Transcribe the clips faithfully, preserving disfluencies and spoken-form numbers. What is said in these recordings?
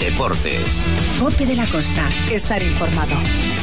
Deportes. COPE de la Costa. Estar informado.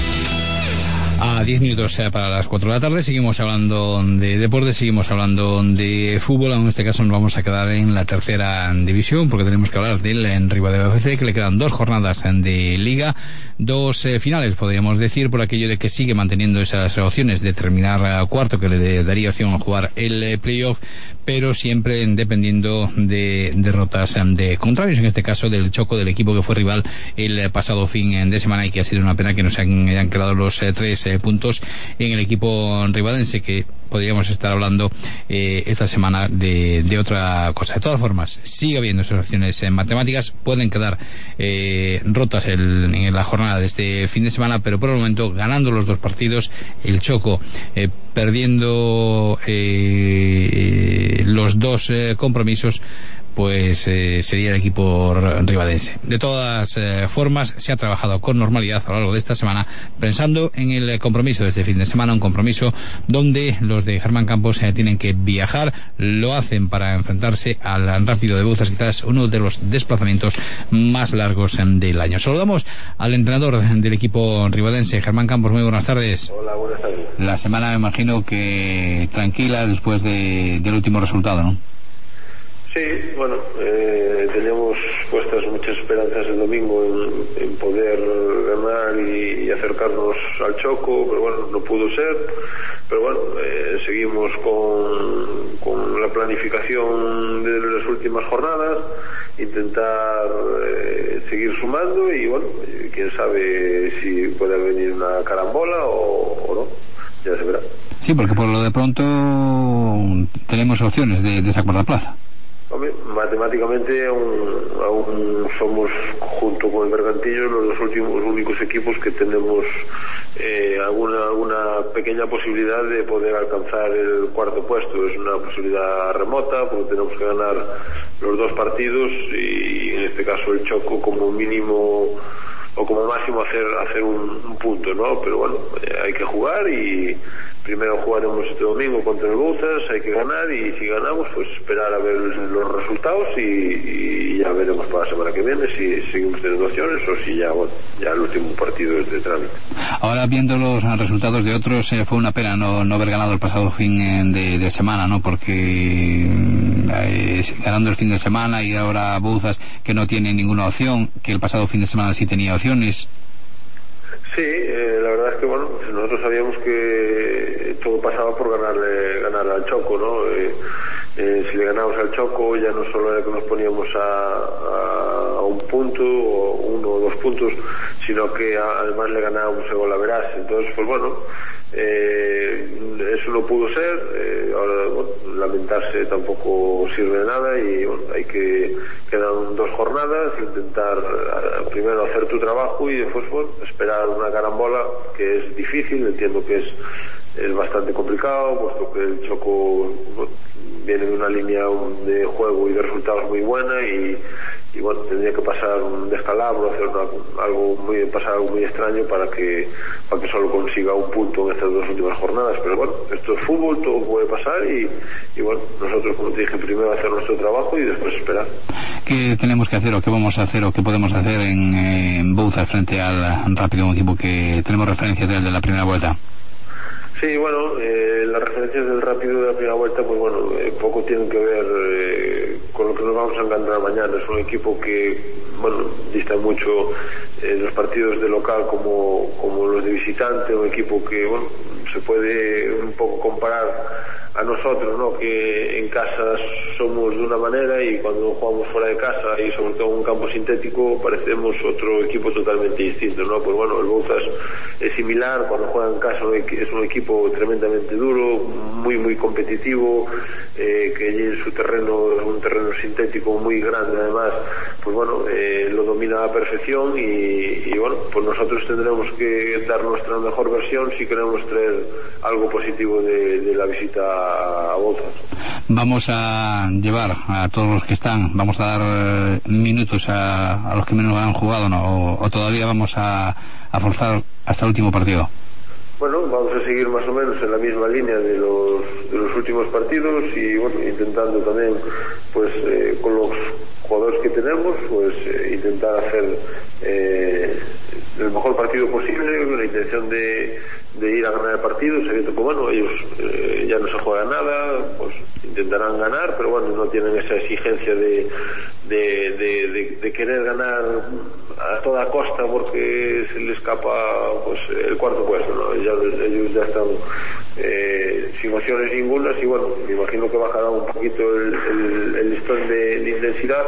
A diez minutos para las cuatro de la tarde seguimos hablando de deportes, seguimos hablando de fútbol. En este caso nos vamos a quedar en la tercera división porque tenemos que hablar del en Ribadeo F C, que le quedan dos jornadas de liga, dos eh, finales podríamos decir, por aquello de que sigue manteniendo esas opciones de terminar a cuarto, que le daría opción a jugar el eh, playoff, pero siempre dependiendo de derrotas de contrarios, en este caso del Choco, del equipo que fue rival el pasado fin de semana, y que ha sido una pena que no se han, hayan quedado los eh, tres eh, puntos en el equipo ribadense, que podríamos estar hablando eh, esta semana de, de otra cosa. De todas formas, sigue habiendo esas opciones en matemáticas, pueden quedar eh, rotas el, en la jornada de este fin de semana, pero por el momento ganando los dos partidos, el Choco eh, perdiendo eh, los dos eh, compromisos, pues eh, sería el equipo ribadense. De todas eh, formas, se ha trabajado con normalidad a lo largo de esta semana, pensando en el compromiso de este fin de semana, un compromiso donde los de Germán Campos eh, tienen que viajar, lo hacen para enfrentarse al Rápido de Bouzas, quizás uno de los desplazamientos más largos eh, del año. Saludamos al entrenador del equipo ribadense, Germán Campos. Muy buenas tardes. Hola, buenas tardes. La semana me imagino que tranquila después de, del último resultado, ¿no? Sí, bueno, eh, teníamos puestas muchas esperanzas el domingo en, en poder ganar y, y acercarnos al Choco, pero bueno, no pudo ser. Pero bueno, eh, seguimos con, con la planificación de las últimas jornadas, intentar eh, seguir sumando y bueno, quién sabe si puede venir una carambola o, o no, ya se verá. Sí, porque por lo de pronto tenemos opciones de, de esa cuarta plaza. Hombre, matemáticamente aún, aún somos, junto con el Bergantillo, los dos últimos únicos equipos que tenemos eh, alguna, alguna pequeña posibilidad de poder alcanzar el cuarto puesto. Es una posibilidad remota porque tenemos que ganar los dos partidos y en este caso el Choco como mínimo o como máximo hacer hacer un, un punto, ¿no? Pero bueno, eh, hay que jugar y primero jugaremos este domingo contra el Bouzas, hay que ganar y si ganamos pues esperar a ver los resultados y, y ya veremos para la semana que viene si seguimos teniendo opciones o si ya, bueno, ya el último partido es de trámite. Ahora, viendo los resultados de otros, eh, fue una pena no, no haber ganado el pasado fin de, de semana, ¿no? Porque eh, ganando el fin de semana y ahora Bouzas, que no tiene ninguna opción, que el pasado fin de semana sí tenía opciones. Sí, eh, la verdad es que bueno, nosotros sabíamos que todo pasaba por ganarle ganar al Choco, ¿no? Eh, eh, si le ganamos al Choco ya no solo era que nos poníamos a, a, a un punto o uno o dos puntos, sino que a, además le ganábamos el Golaveras. Entonces pues bueno, eh, eso no pudo ser. Eh, ahora bueno, lamentarse tampoco sirve de nada y bueno, hay que quedan dos jornadas, intentar uh, primero hacer tu trabajo y después bueno, esperar una carambola, que es difícil, entiendo que es, es bastante complicado, puesto que el Choco bueno, viene de una línea de juego y de resultados muy buena y, y bueno, tendría que pasar un descalabro, hacer una, algo muy pasar algo muy extraño para que para que solo consiga un punto en estas dos últimas jornadas. Pero bueno, esto es fútbol, todo puede pasar y, y bueno, nosotros, como te dije, primero hacer nuestro trabajo y después esperar. ¿Qué tenemos que hacer o qué vamos a hacer o qué podemos hacer en, en Bouzas frente al Rápido, un equipo que tenemos referencias desde la primera vuelta? Sí, bueno, eh, las referencias del Rápido de la primera vuelta, pues bueno, eh, poco tienen que ver eh, con lo que nos vamos a encontrar mañana. Es un equipo que, bueno, dista mucho eh, los partidos de local como, como los de visitante, un equipo que, bueno, se puede un poco comparar a nosotros, ¿no? Que en casa somos de una manera y cuando jugamos fuera de casa y sobre todo en un campo sintético parecemos otro equipo totalmente distinto, ¿no? Pues bueno, el Bouzas es similar, cuando juega en casa es un equipo tremendamente duro, muy muy competitivo, eh, que allí en su terreno es un terreno sintético muy grande además, pues bueno, eh, lo domina a la perfección y, y bueno, pues nosotros tendremos que dar nuestra mejor versión si queremos traer algo positivo de, de la visita a Bouzas. Vamos a llevar a todos los que están, vamos a dar minutos a, a los que menos han jugado, ¿no? O, o todavía vamos a, a forzar hasta el último partido. Bueno, vamos a seguir más o menos en la misma línea de los, de los últimos partidos y bueno, intentando también pues eh, con los jugadores que tenemos, pues eh, intentar hacer eh, el mejor partido posible, con la intención de, de ir a ganar el partido, sabiendo que bueno, ellos eh, ya no se juega nada, pues intentarán ganar, pero bueno, no tienen esa exigencia de, de, de, de, de querer ganar a toda costa porque se les escapa pues el cuarto puesto, ¿no? Ya, ellos ya están eh, sin opciones ningunas y bueno, me imagino que bajará un poquito el, el, el listón de, de intensidad,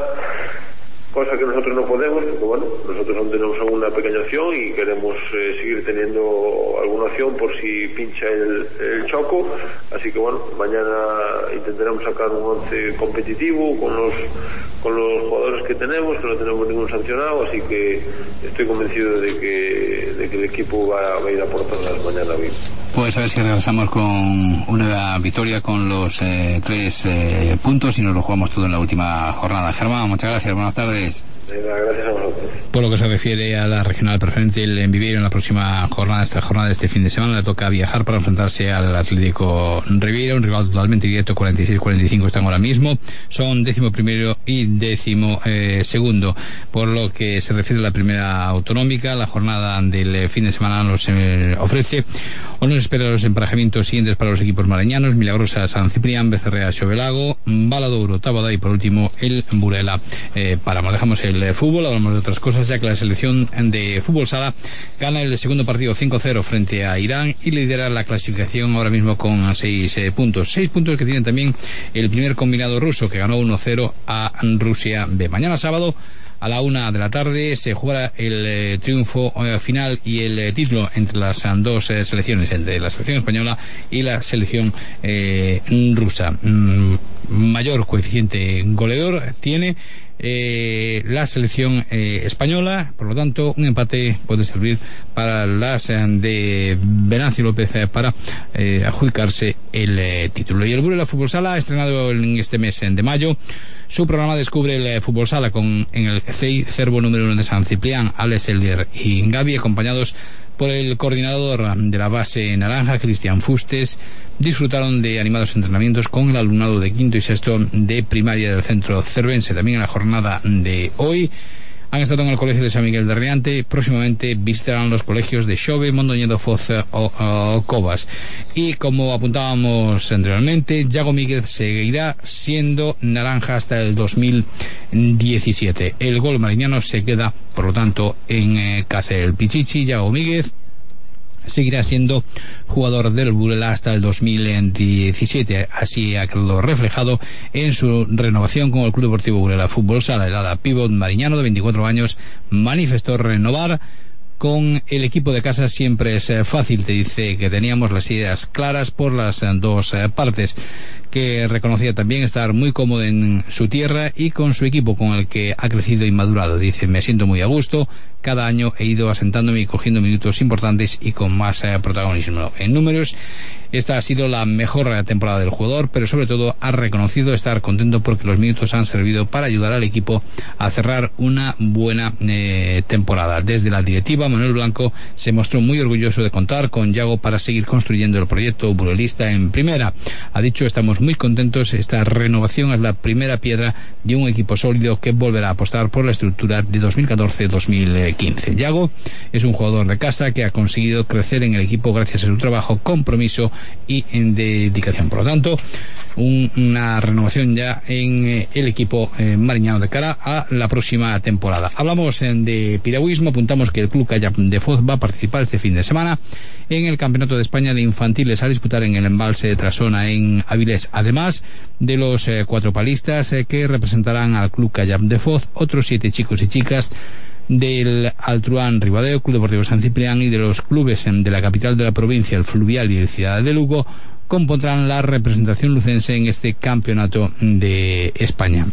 cosa que nosotros no podemos, porque bueno, nosotros aún tenemos alguna pequeña opción y queremos eh, seguir teniendo alguna opción por si pincha el, el Choco, así que bueno, mañana intentaremos sacar un once competitivo con los con los jugadores que tenemos, que no tenemos ningún sancionado, así que estoy convencido de que, de que el equipo va, va a ir a por todas mañana bien. Pues a ver si regresamos con una victoria con los eh, tres eh, puntos y nos lo jugamos todo en la última jornada. Germán, muchas gracias, buenas tardes. Gracias a vosotros. Por lo que se refiere a la regional preferente, el Enviveiro en la próxima jornada, esta jornada de este fin de semana, le toca viajar para enfrentarse al Atlético Ribeira, un rival totalmente directo, cuarenta y seis cuarenta y cinco están ahora mismo, son décimo primero y décimo eh, segundo. Por lo que se refiere a la primera autonómica, la jornada del fin de semana nos eh, ofrece o nos espera los emparejamientos siguientes para los equipos marañanos: Milagrosa San Ciprián, Becerrea Xovelago, Valadouro Tabada y por último el Burela eh, Páramo. Dejamos el de fútbol, hablamos de otras cosas, ya que la selección de fútbol sala gana el segundo partido cinco cero frente a Irán y lidera la clasificación ahora mismo con seis eh, puntos. Seis puntos que tienen también el primer combinado ruso, que ganó uno cero a Rusia B. Mañana sábado a la una de la tarde se jugará el eh, triunfo eh, final y el eh, título entre las dos eh, selecciones, entre la selección española y la selección eh, rusa. Mm, mayor coeficiente goleador tiene Eh, la selección eh, española, por lo tanto un empate puede servir para las eh, de Venancio López eh, para eh, adjudicarse el eh, título. Y el Burela Fútbol Sala ha estrenado en este mes de mayo su programa Descubre el eh, Fútbol Sala con en el C I Cervo número uno de San Ciprián, Alex Elder y Gaby, acompañados por el coordinador de la base naranja, Cristian Fustes. Disfrutaron de animados entrenamientos con el alumnado de quinto y sexto de primaria del centro cervense. También en la jornada de hoy han estado en el colegio de San Miguel de Riante. Próximamente visitarán los colegios de Xove, Mondoñedo, Foz o, o Covas. Y como apuntábamos anteriormente, Yago Míguez seguirá siendo naranja hasta el dos mil diecisiete. El gol mariñano se queda, por lo tanto, en eh, casa del Pichichi. Yago Míguez seguirá siendo jugador del Burela hasta el dos mil diecisiete, así ha quedado reflejado en su renovación con el Club Deportivo Burela Fútbol Sala. El ala pívot mariñano de veinticuatro años manifestó renovar con el equipo de casa. Siempre es fácil, te dice que teníamos las ideas claras por las dos partes, que reconocía también estar muy cómodo en su tierra y con su equipo con el que ha crecido y madurado. Dice, me siento muy a gusto, cada año he ido asentándome y cogiendo minutos importantes y con más eh, protagonismo. En números, esta ha sido la mejor temporada del jugador, pero sobre todo ha reconocido estar contento porque los minutos han servido para ayudar al equipo a cerrar una buena eh, temporada. Desde la directiva, Manuel Blanco se mostró muy orgulloso de contar con Yago para seguir construyendo el proyecto burelista en primera. Ha dicho, estamos muy contentos, esta renovación es la primera piedra de un equipo sólido que volverá a apostar por la estructura de dos mil catorce dos mil quince. Yago es un jugador de casa que ha conseguido crecer en el equipo gracias a su trabajo, compromiso y en dedicación. Por lo tanto, un, una renovación ya en eh, el equipo eh, mariñano de cara a la próxima temporada. Hablamos eh, de piragüismo, apuntamos que el Club Kayak de Foz va a participar este fin de semana en el Campeonato de España de Infantiles a disputar en el embalse de Trasona en Avilés. Además de los eh, cuatro palistas eh, que representarán al Club Kayak de Foz, otros siete chicos y chicas del Altruán Ribadeo, Club Deportivo San Ciprián y de los clubes de la capital de la provincia, el Fluvial y el Ciudad de Lugo, compondrán la representación lucense en este campeonato de España,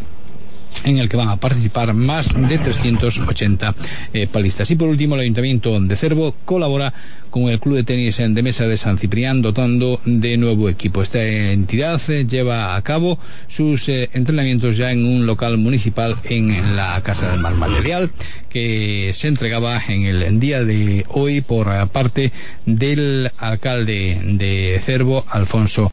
en el que van a participar más de trescientos ochenta eh, palistas. Y por último, el Ayuntamiento de Cervo colabora con el Club de Tenis de Mesa de San Ciprián, dotando de nuevo equipo. Esta entidad eh, lleva a cabo sus eh, entrenamientos ya en un local municipal en la Casa del Mar, material que se entregaba en el día de hoy por parte del alcalde de Cervo, Alfonso